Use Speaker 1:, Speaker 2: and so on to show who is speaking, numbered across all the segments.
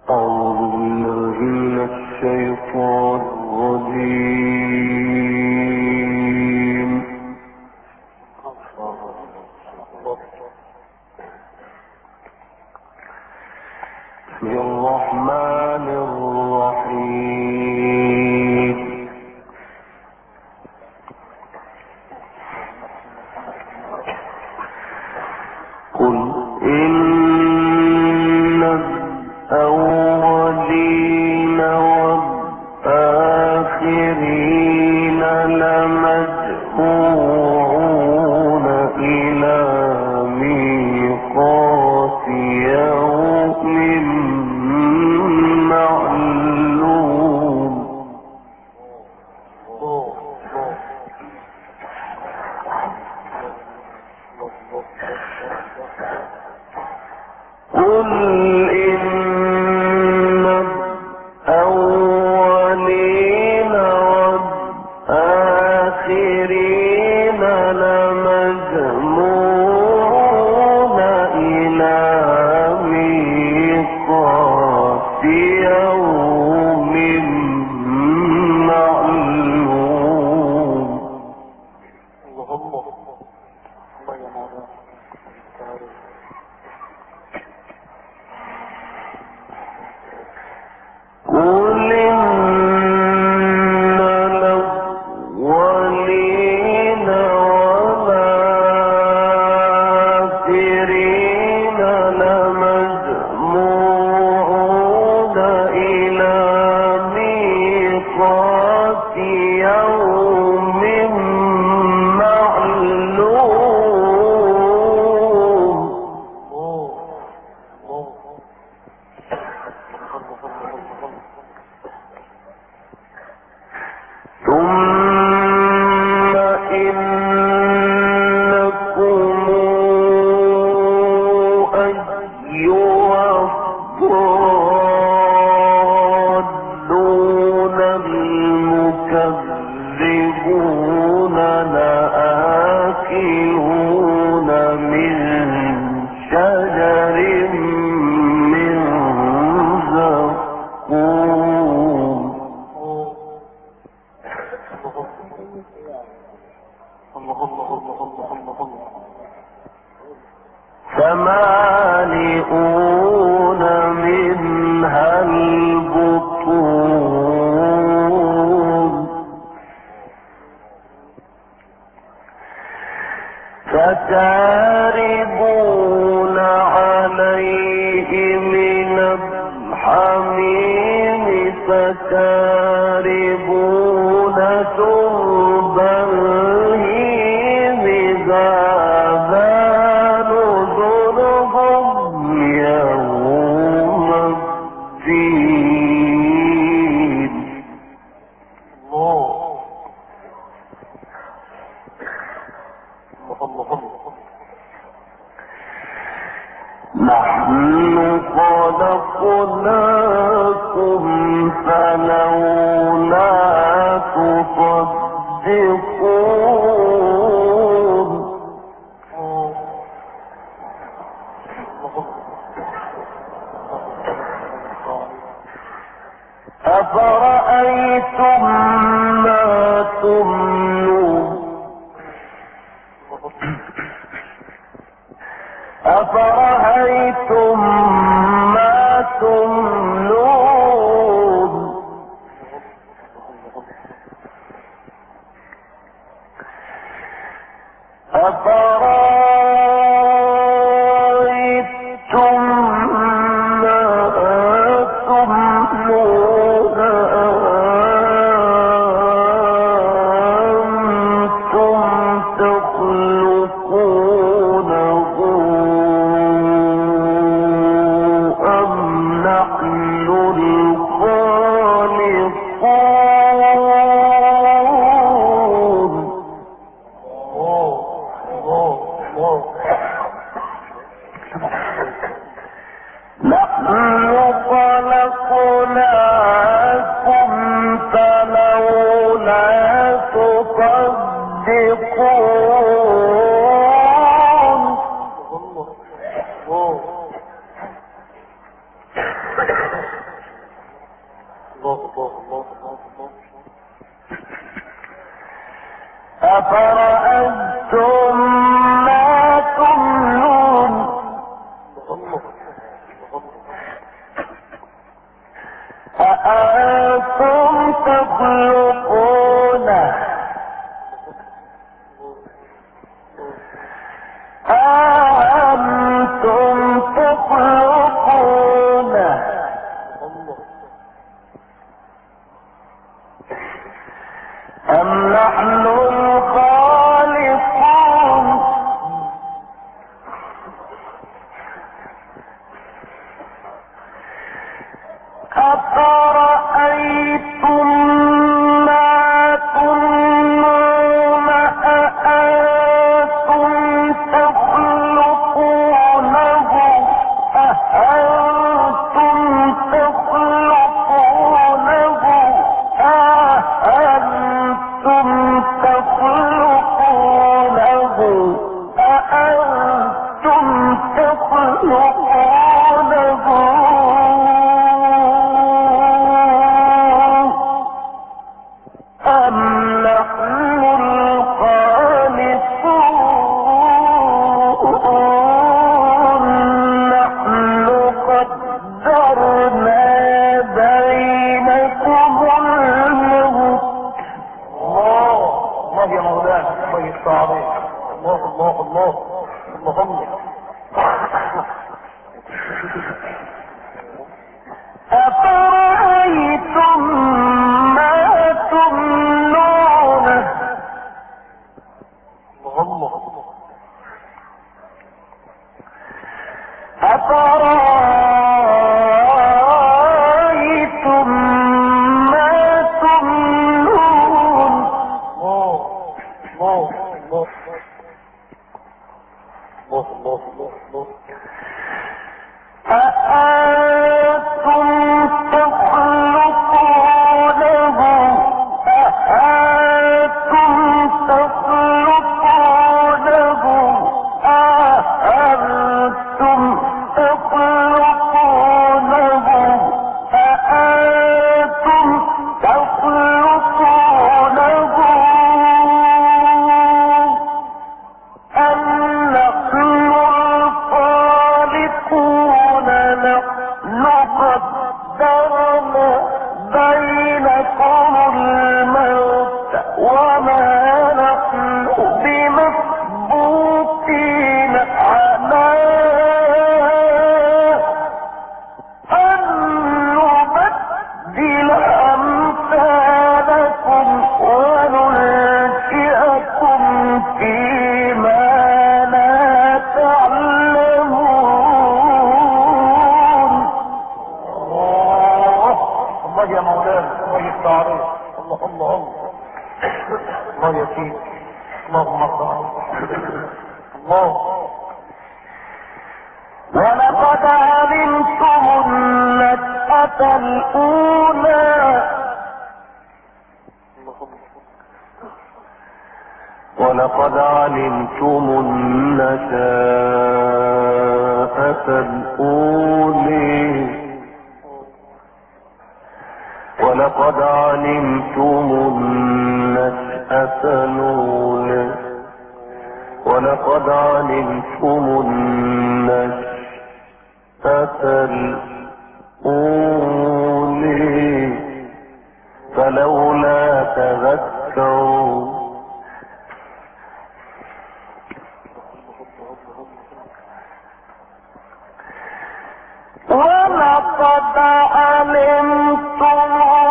Speaker 1: فشاربون عليه من الحميم فشاربون شرب الهيم ذا نزلهم يوم الدين. نحن خلقناكم فلولا تصدقون. أفرأيتم ما تمنون أفرأيتم ما تمنون أفرأيتم ما تمنون أنتم تخلقونه أم نحن الخالقون. نحن خلقناكم فلولا تصدقون. أفرأيتم ما تمنون أأنتم تخلقونه أأنتم تخلقونه أم نحن الخالقون أفرأيتم ما تمنون أأنتم تخلقونه أأنتم تخلقونه أأنتم تخلقونه أأنتم تخلقونه أم نحن الخالقون نحن قدرنا بينكم الموت
Speaker 2: الله يا مولانا الله يفتح عليك الله الله الله الله
Speaker 1: أفرأيتم ما تمنون أفرأيتم ما تمنون أأنتم تخلقونه أأنتم تخلقونه أأنتم تخلقونه أأنتم تخلقونه أم نحن الخالقون نحن قدرنا بينكم الموت وما نحن بمسبوقين على أن نبدل أمثالكم وننشئكم فيما لا تعلمون
Speaker 2: الله يا مولانا الله يفتح عليك الله الله الله يا سيدي اللهم صل الله
Speaker 1: ولقد علمتم النشأة الأولى ولقد علمتم النشأة الأولى ولقد علمتم النشأة الأولى ولقد علمتم النشأة الأولى فلولا تذكرون ولقد علمتم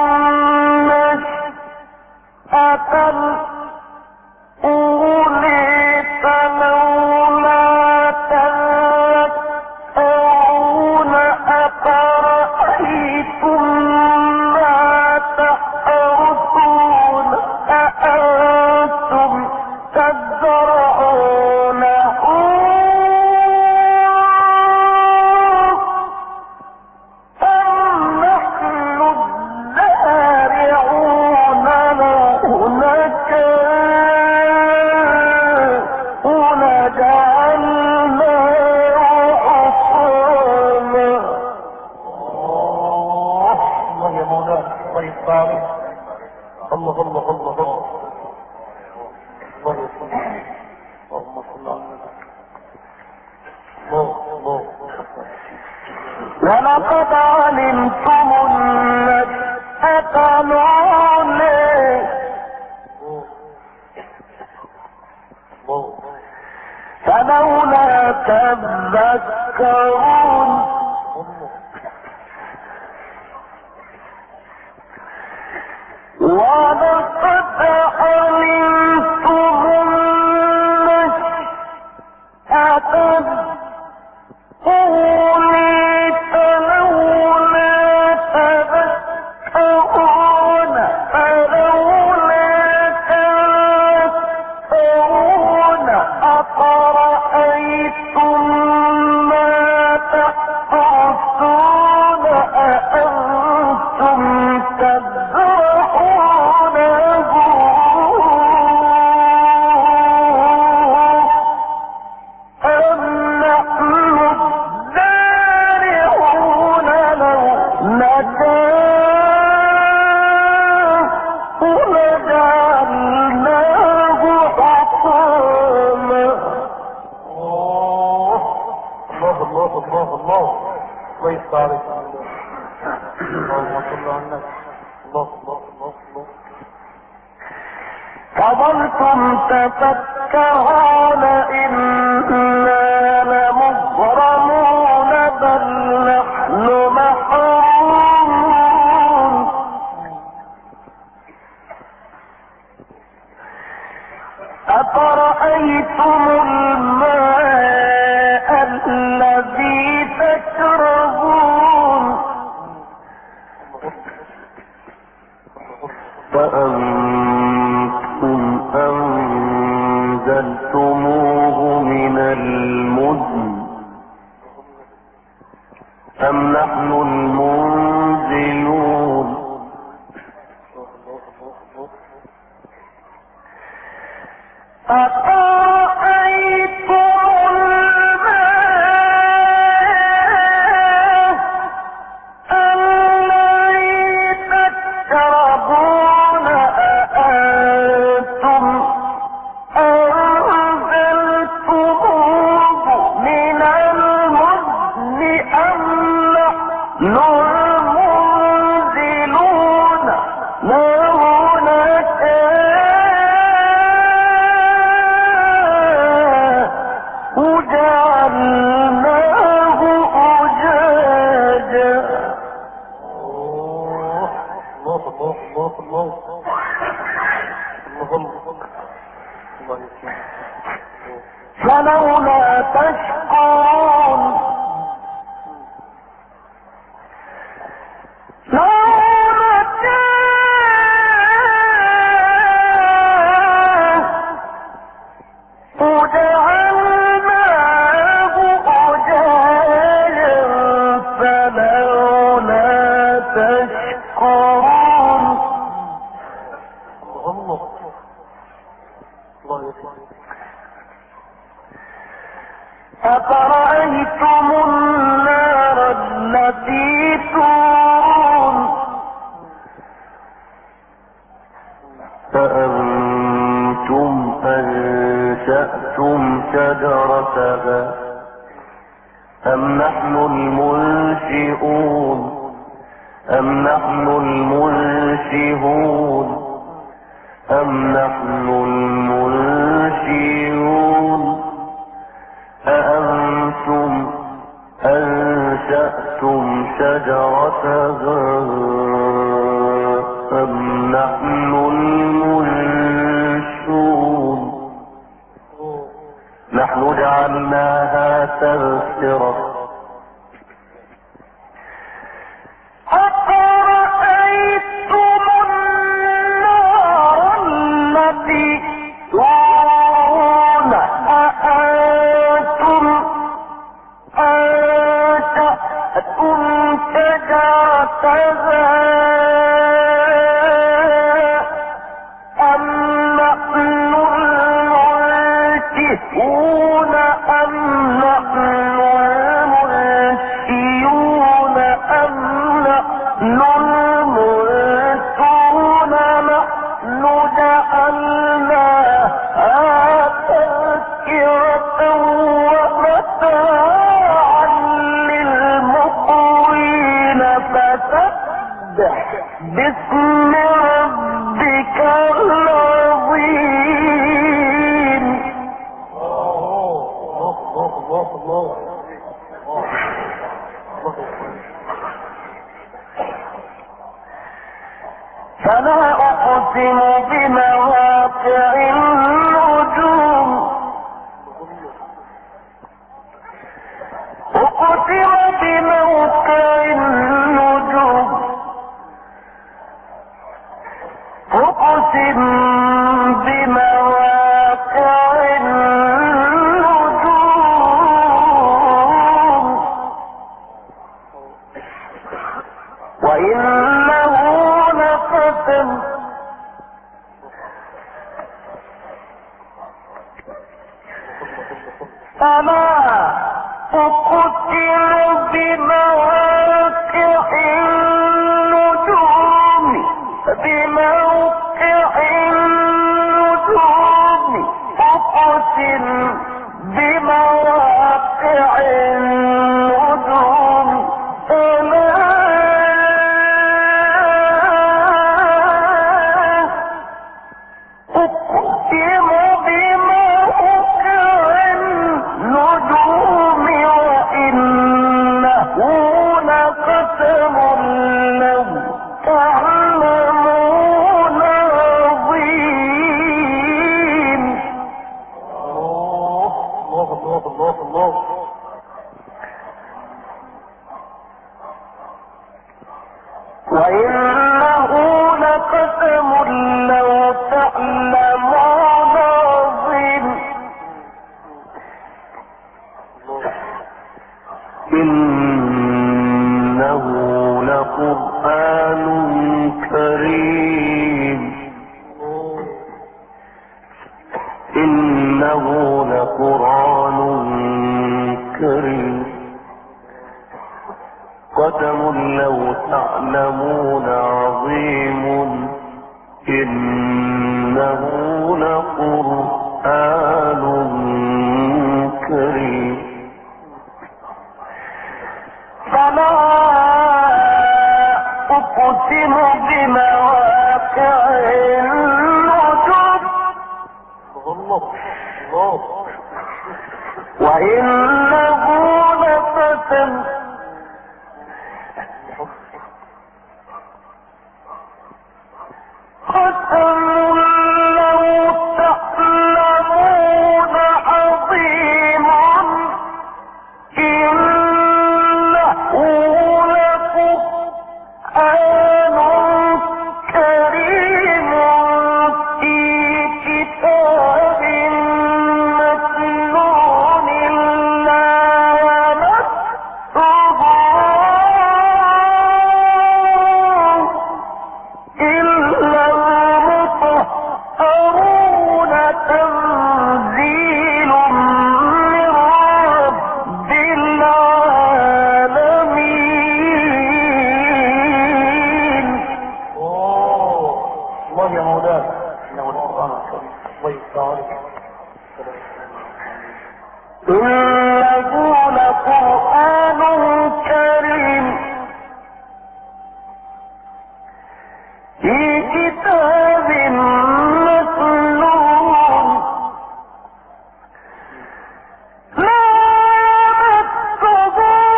Speaker 1: النشأة الأولى فلولا تذكرون أفرأيتم ما تحرثون أأنتم تزرعونه أم
Speaker 2: يفتح عليك. الله الله الله الله الله يسلمك. اللهم صل على النبي. الله الله.
Speaker 1: ولقد علمتم النشأة الأولى فلولا تذكرون ولقد علمتم النشأة الأولى فلولا تذكرون أفرأيتم ما تحرثون أأنتم تزرعونه أم نحن الزارعون لو نشاء لجعلناه حطاما.
Speaker 2: الله الله الله الله الله يفتح عليك. اللهم صل على النبي. الله الله الله الله.
Speaker 1: فظلتم تفكرون إنا لمغرمون بل نحن محرومون أفرأيتم الماء الذي تشربون فأنتم أنزلتموه من المزن أم نحن المنزلون أفرأيتم الماء الذي تشربون أأنتم أنزلتموه من المزن أم نحن المنزلون لو نشاء وجعلناه أجاجا.
Speaker 2: الله الله الله الله الله الله يسلمك.
Speaker 1: فلولا تشكرون لو نشاء وجعلناه أجاجا فلولا تشكرون.
Speaker 2: الله الله يسلمك.
Speaker 1: أفرأيتم النار التي تورون
Speaker 3: فأنتم أنشأتم شجرتها أم نحن المنشئون أم نحن المنشئون أم نحن المنشئون أأنتم أنشأتم شجرتها أم نحن المنشئون نحن جعلناها تذكرة
Speaker 1: أفرأيتم النار التي تورون أأنتم أنشأتم شجرتها أم نحن المنشئون أم نحن المنشئون أم نحن المنشئون فسبح باسم ربك العظيم.
Speaker 2: الله
Speaker 1: فلا أقسم بمواقع النجوم أقسم بموقع النجوم أقسم بمواقع النجوم وإنه لقسم فلا أقسم بمواقع النجوم بموقع النجوم أقسم بمواقع النجوم أقسم بموقع النجوم وإنه لقسم لو تعلمون عظيم.
Speaker 2: الله
Speaker 1: وإنه لقسم لو تعلمون عظيم.
Speaker 3: إنه لقرآن كريم إنه لقرآن كريم قسم لو تعلمون عظيم إنه لقرآن كريم
Speaker 1: فلا أقسم بمواقع النجوم وإنه لقسم قسم لو تعلمون عظيم إنه لقرآن كريم في كتاب مكنون لا يمسه إلا المطهرون تنزيل من رب العالمين.
Speaker 2: الله يا مولانا انه القرآن الكريم. الله يفتح عليك.
Speaker 1: إنه لقرآن كريم في كتاب مكنون لا يمسه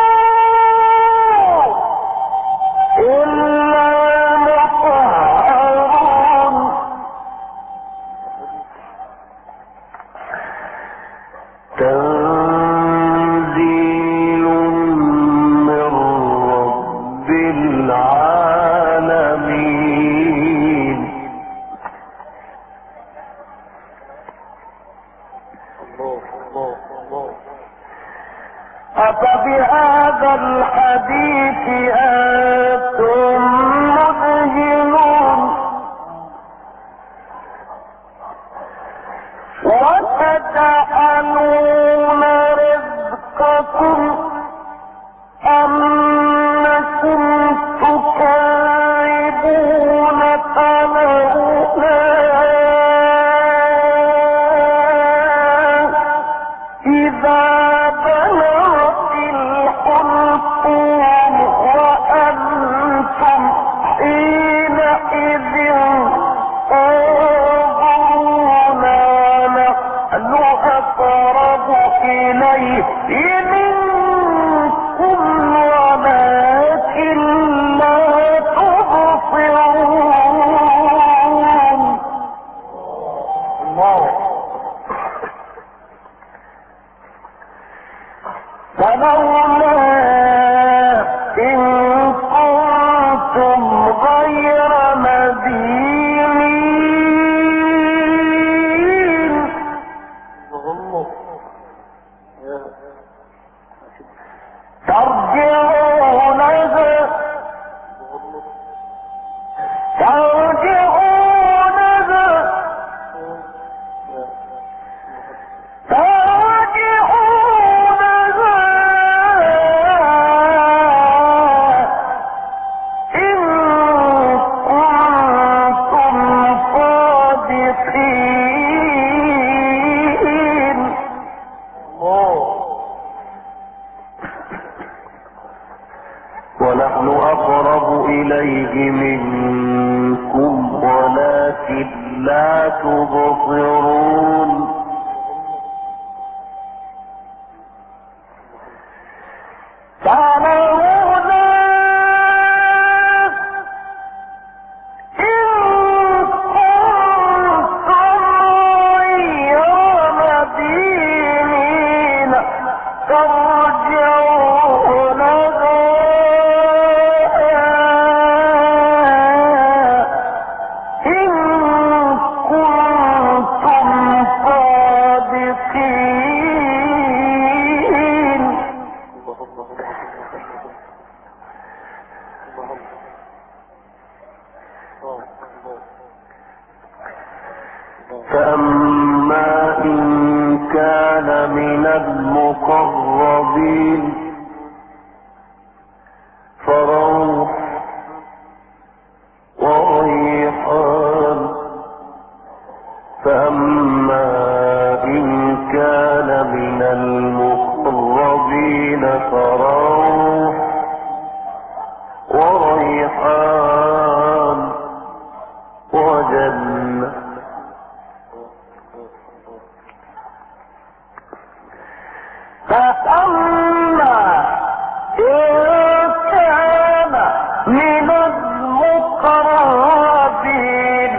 Speaker 1: إلا المطهرون
Speaker 3: تنزيل من رب العالمين
Speaker 1: أفبهذا الحديث أنتم مدهنون وتجعلون رزقكم أنكم تكذبون أنتم غير مدينين ترجعونها
Speaker 3: ونحن أقرب إليه منكم ولكن لا تبصرون فأما إن كان من المقربين فروح وريحان فأما إن كان من المقربين فروح وريحان وجنة
Speaker 1: فأما إن كان من المقربين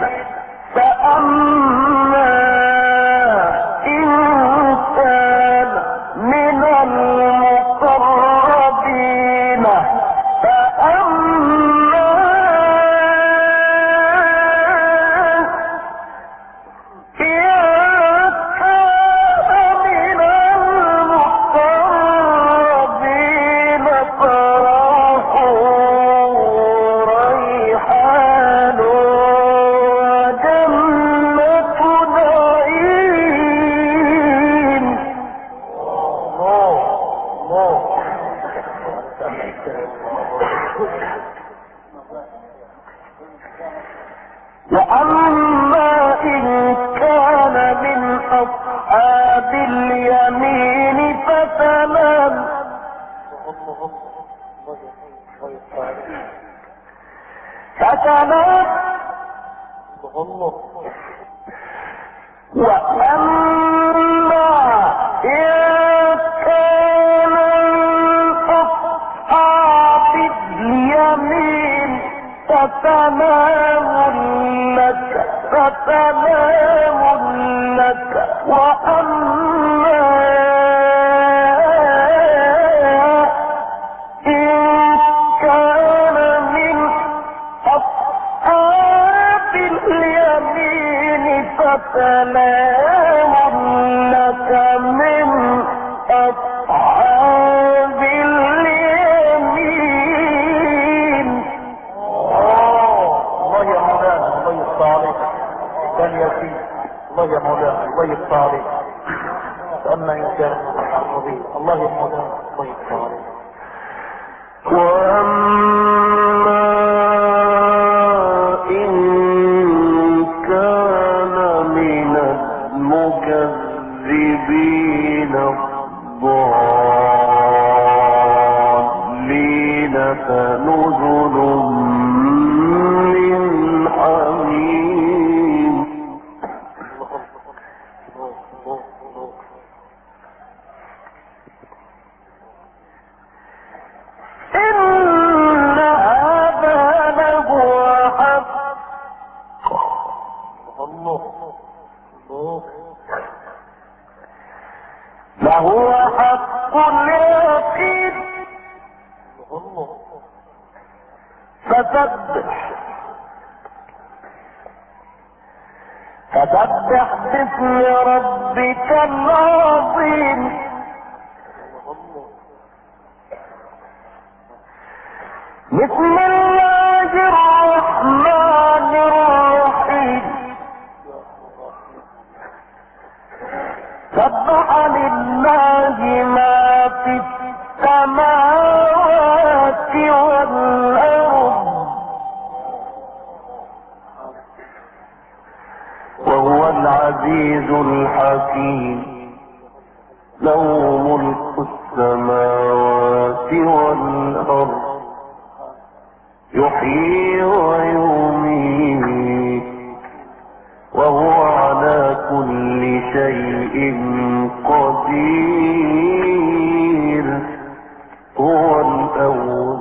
Speaker 1: فأما إن كان من المقربين فأما وأما إن كان من أصحاب اليمين فسلام وأما إن كان من أصحاب اليمين فسلام لك وأما إن كان من أصحاب اليمين فسلام لك من أصحاب اليمين.
Speaker 2: الله يا مولانا الله يفتح عليك كان ياسين الله يا مولانا الله يفتح عليك فأما إن كان من المقربين الله يا مولانا الله يفتح عليك
Speaker 3: وأما إن كان من المكذبين الضالين فنزل من حميم
Speaker 1: لهو حق اليقين فسبح باسم ربك العظيم. بسم الله الرحمن الرحيم. سبح لله ما في السماوات والأرض
Speaker 3: وهو العزيز الحكيم له ملك السماوات والأرض يحيي ويميت وهو على كل شيء قدير. هو الأول.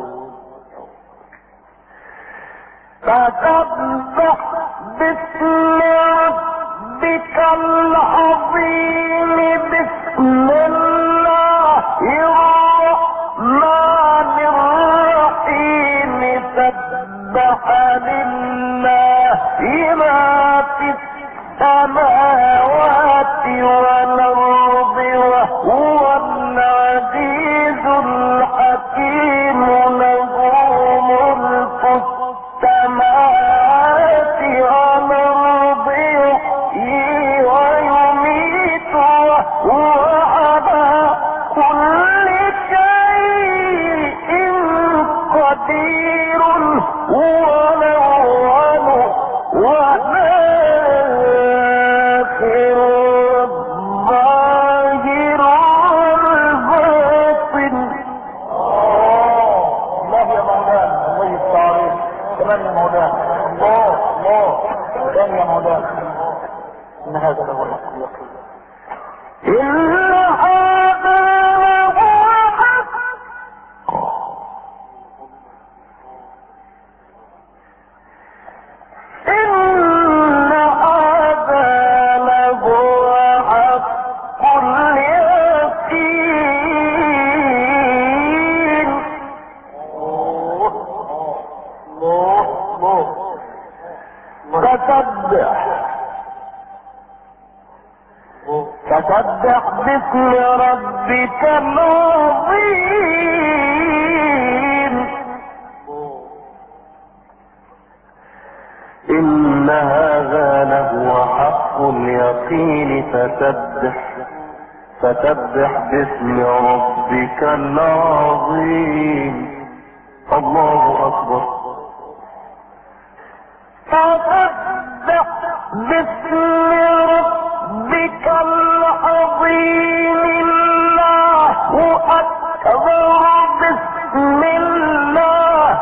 Speaker 1: فسبح باسم ربك العظيم. بسم الله الرحمن الرحيم. سبح لله ما في السماوات والأرض وهو العزيز الحكيم له ملك السماوات والأرض يحيي ويميت وهو على كل شيء قدير. هو الأول والآخر والظاهر والباطن.
Speaker 2: الله يا مولانا، الله يفتح عليك. كمان يا مولانا، الله كمان يا مولانا. ان هذا له الحق اليقين.
Speaker 1: إن هذا لهو حق. إن هذا لهو حق اليقين. فسبح باسم ربك العظيم.
Speaker 3: إن هذا لهو حق اليقين. فسبح باسم ربك العظيم. الله أكبر.
Speaker 1: فسبح باسم ربك العظيم. الله أكبر. بسم الله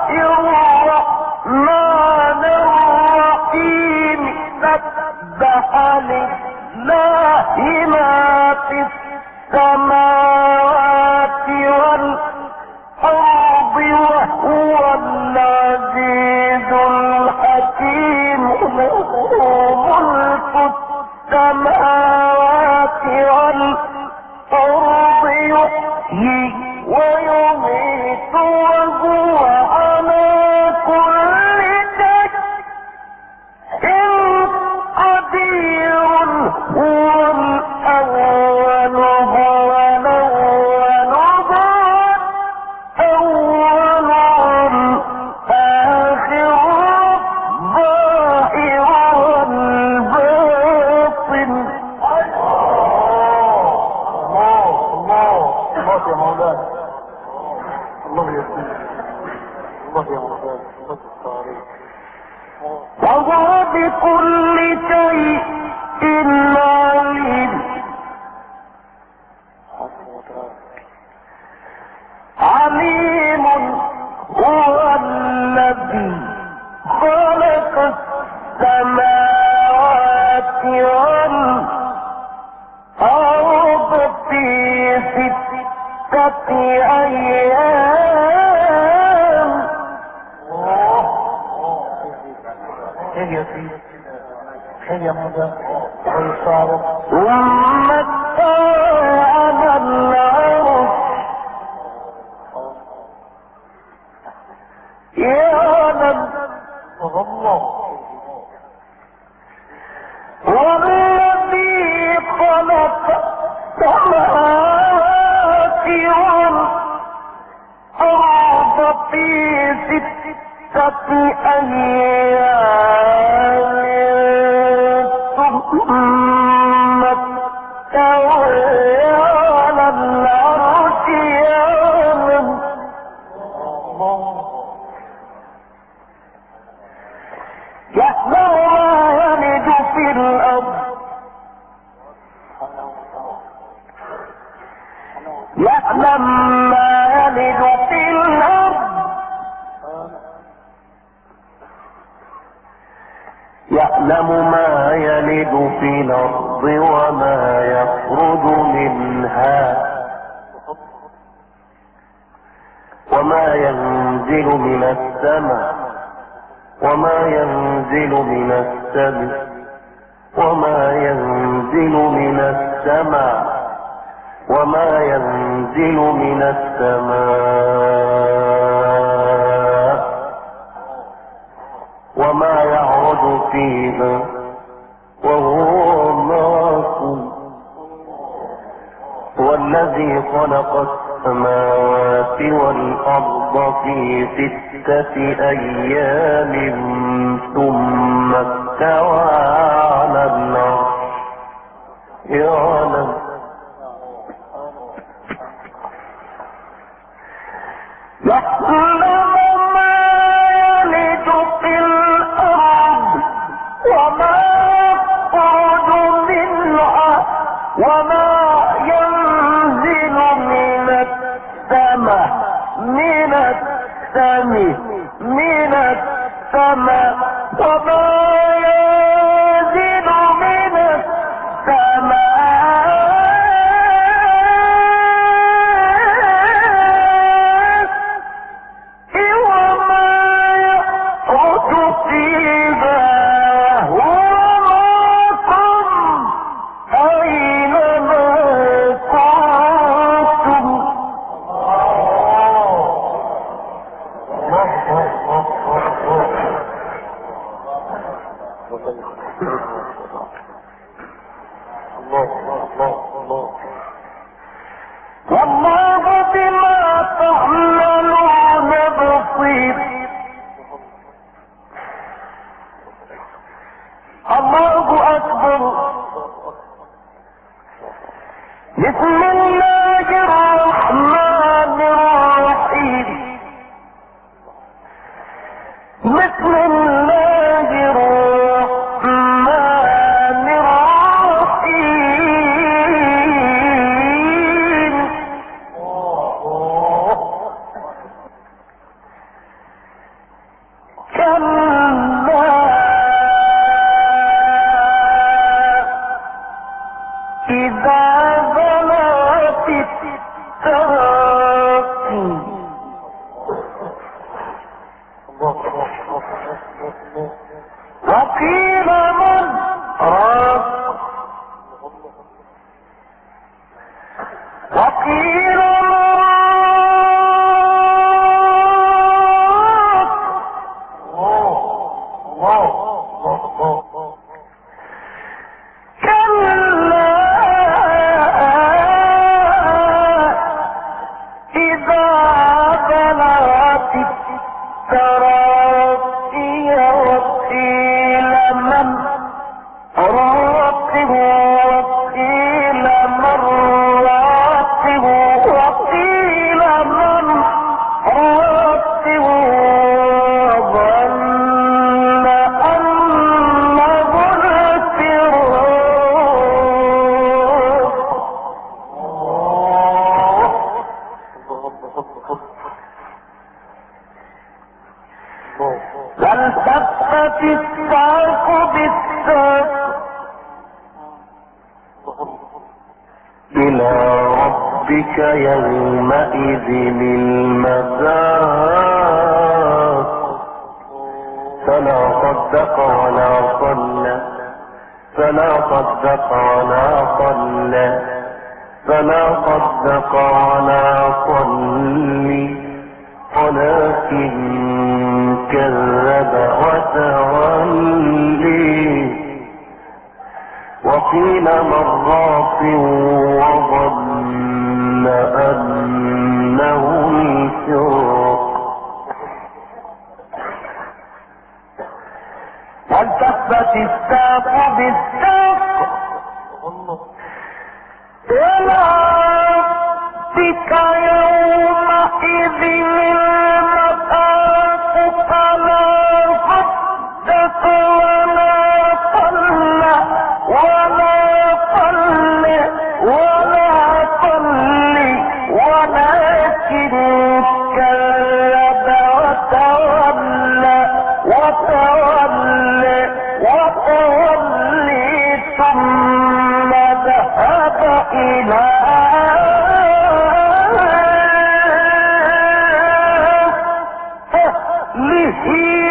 Speaker 1: الرحمن الرحيم. سبح لله ما في السماوات والأرض وهو العزيز الحكيم له ملك السماوات والأرض يحيي ويميت وهو على كل شيء قدير. هو الأول هو الأول أول آخر ظاهر والباطن.
Speaker 2: الله يا مولانا، الله يا سيدي، الله يا مولانا، الله الصالح.
Speaker 1: وهو بكل شيء عليم. عليم هو الذي خلق السماوات والأرض في 6 أيام.
Speaker 2: ايه يا سيدي، ايه يا مولانا، الله الصالح.
Speaker 1: ثم استوى على العرش يعلم والذي خلق السماوات والأرض في 6 أيام ثم استوى على العرش يعلم ما يلج في الأرض يعلم ما يلج في الأرض
Speaker 3: يعلم ما يلج في الأرض وما يخرج منها وما ينزل من السماء وما ينزل من السماء وما ينزل من السماء وما ينزل من السماء وما يعرج فيها وهو معكم والذي خلق السماوات والأرض في 6 أيام ثم استوى على العرش يعلم
Speaker 1: ما يلج في الأرض وما يخرج منها وما ينزل من السماء وما ينزل من السماء وما يخرج فيها وراكم أينما كنتم والله بما تعملون بصير الله أكبر بسم الله الرحمن الرحيم بسم الله الرحمن الرحيم كلا إذا بلغت التراقي وقيل من راق وقيل كلا إذا بلغت التراقي وقيل من راقب وقيل من راقب وقيل من راقب وظن أنه والتفت الساق بالساق
Speaker 3: إلى ربك يومئذ المساق فلا صدق ولا صلى فلا صدق ولا صلى فلا صدق ولا صلي ولكن كذب وتولى وتولي وقيل مرات وظن أنه الفراق
Speaker 1: والتفت الساق بالساق إلى ربك يومئذ المساق فلا صدق ولا صلى ولكن كذب وتولى ثم ذهب إلى أهله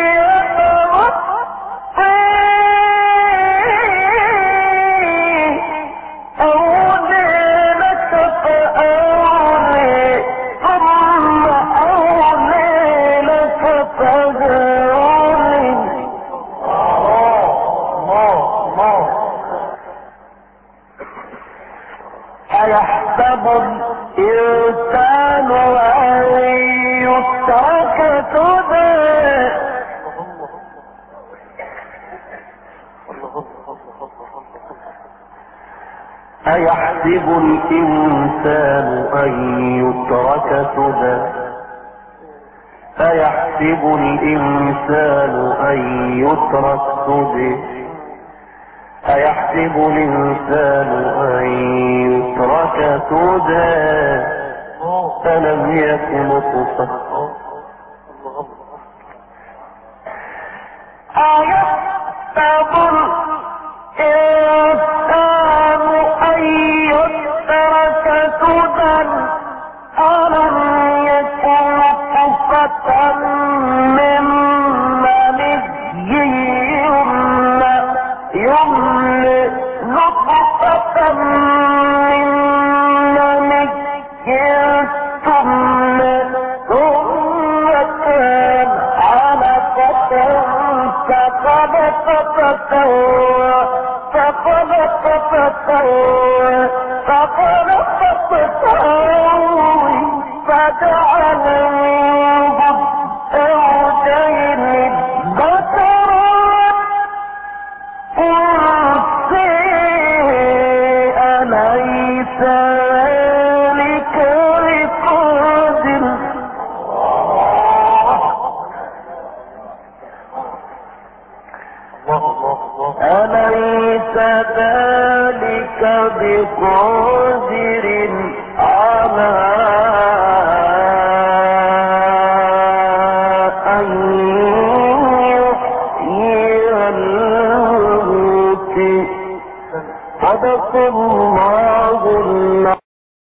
Speaker 1: أيحسب الإنسان أن يترك سدى
Speaker 3: أيحسب الإنسان أن يترك سدى أيحسب الإنسان أن يترك سدى أيحسب الإنسان أن يترك سدى ألم يكن نطفة
Speaker 1: أيحسب الإنسان أن يترك سدى ألم يكن نطفة من مني يمنى نطفة من مني تمنى ثم كان علقة فخلق فسوى فجعل منه زوجين الذكر أليس ذلك بقادر أليس ذلك بقادر على أن يحيي الموتى صدق الله